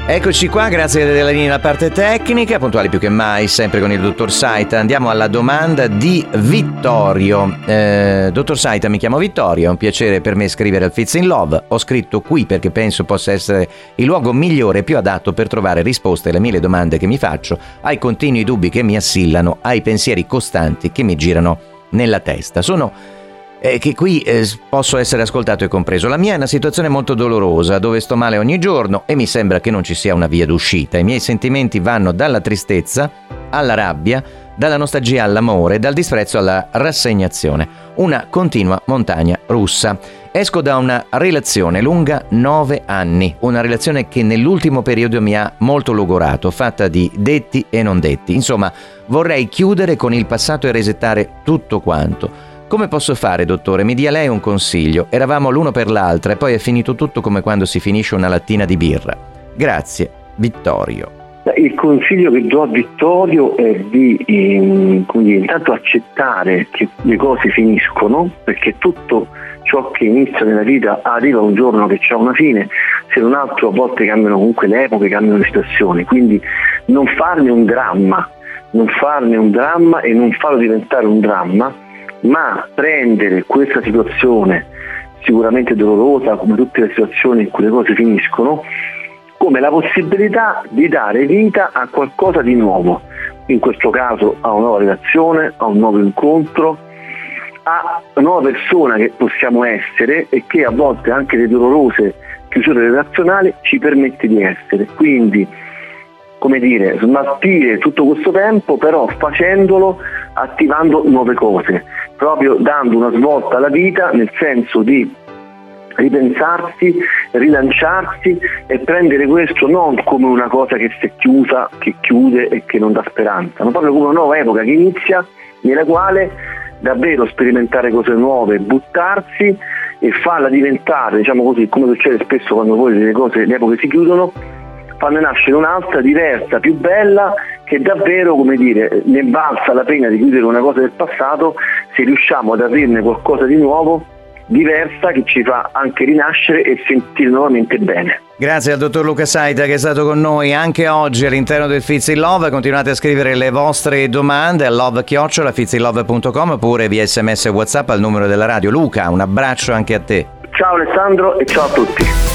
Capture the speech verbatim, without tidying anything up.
Eccoci qua, grazie della linea alla parte tecnica, puntuali più che mai, sempre con il dottor Saita. Andiamo alla domanda di Vittorio. Eh, dottor Saita, mi chiamo Vittorio, è un piacere per me scrivere al Fits in Love. Ho scritto qui perché penso possa essere il luogo migliore e più adatto per trovare risposte alle mille domande che mi faccio, ai continui dubbi che mi assillano, ai pensieri costanti che mi girano nella testa. Sono... Eh, che qui eh, posso essere ascoltato e compreso. La mia è una situazione molto dolorosa, dove sto male ogni giorno e mi sembra che non ci sia una via d'uscita. I miei sentimenti vanno dalla tristezza alla rabbia, dalla nostalgia all'amore, dal disprezzo alla rassegnazione. Una continua montagna russa. Esco da una relazione lunga nove anni, una relazione che nell'ultimo periodo mi ha molto logorato, fatta di detti e non detti. Insomma, vorrei chiudere con il passato e resettare tutto quanto. Come posso fare, dottore? Mi dia lei un consiglio. Eravamo l'uno per l'altra e poi è finito tutto come quando si finisce una lattina di birra. Grazie, Vittorio. Il consiglio che do a Vittorio è di ehm, quindi intanto accettare che le cose finiscono, perché tutto ciò che inizia nella vita arriva un giorno che c'ha una fine, se non altro a volte cambiano comunque le epoche, cambiano le situazioni, quindi non farne un dramma, non farne un dramma e non farlo diventare un dramma, ma prendere questa situazione sicuramente dolorosa, come tutte le situazioni in cui le cose finiscono, come la possibilità di dare vita a qualcosa di nuovo, in questo caso a una nuova relazione, a un nuovo incontro, a una nuova persona che possiamo essere e che a volte anche le dolorose chiusure relazionali ci permette di essere. Quindi, come dire, smaltire tutto questo tempo, però facendolo attivando nuove cose, proprio dando una svolta alla vita, nel senso di ripensarsi, rilanciarsi e prendere questo non come una cosa che si è chiusa, che chiude e che non dà speranza, ma proprio come una nuova epoca che inizia, nella quale davvero sperimentare cose nuove, buttarsi e farla diventare, diciamo così, come succede spesso quando poi le cose, le epoche si chiudono, fanno nascere un'altra diversa, più bella, che davvero, come dire, ne valsa la pena di chiudere una cosa del passato se riusciamo ad averne qualcosa di nuovo, diversa, che ci fa anche rinascere e sentire nuovamente bene. Grazie al dottor Luca Saita che è stato con noi anche oggi all'interno del Fits in Love. Continuate a scrivere le vostre domande a love chiocciola fitsinlove punto com oppure via sms e WhatsApp al numero della radio. Luca, un abbraccio anche a te. Ciao Alessandro e ciao a tutti.